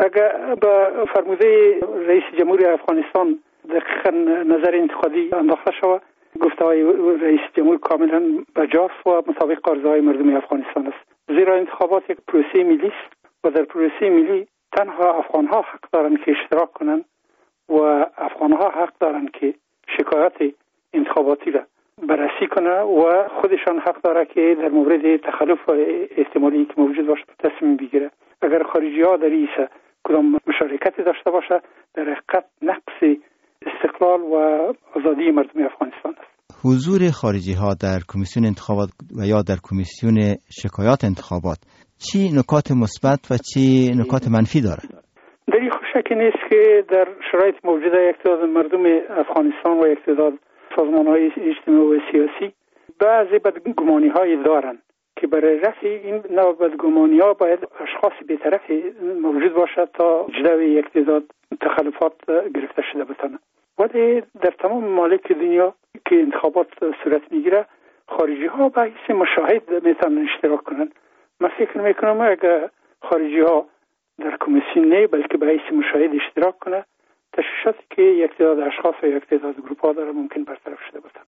اگر به فرموده رئیس جمهوری افغانستان دقیقاً نظر انتقادی انداخته شود، گفته‌های رئیس جمهور کاملا بجاست و مطابق آرزوهای مردم افغانستان است. زیرا انتخابات یک پروسه ملی است و در پروسه ملی تنها افغان‌ها حق دارند که اشتراک کنند و افغان‌ها حق دارند که شکایت انتخاباتی را بررسی کنه و خودشان حق داره که در مورد تخلف احتمالی که موجود باشه تصمیم بگیره. اگر خارجی‌ها در این کدام مشارکت داشته باشه، در حقیقت نقص استقلال و آزادی مردم افغانستان است. حضور خارجی‌ها در کمیسیون انتخابات و یا در کمیسیون شکایات انتخابات چی نکات مثبت و چی نکات منفی داره؟ در این شکی نیست که در شرایط موجوده یک تعداد مردم افغانستان و یک تعداد سازمان‌های اجتماعی و سیاسی بعضی بدگمانی‌های دارند که برای رفع این نوع بدگمانی‌ها باید اشخاص بی‌طرفی موجود باشد تا جلوی یک تعداد تخلفات گرفته شده بتونه. ولی در تمام ممالک دنیا که انتخابات صورت میگیره، خارجی‌ها به حیث مشاهد میتونن اشتراک کنن. من فکر میکنم اگر خارجی‌ها در کمیسیون نه بلکه به حیث مشاهد اشتراک کنه، تشویشاتی که یک تعداد اشخاص و یک تعداد گروه‌ها داره ممکن برطرف شده بتونه.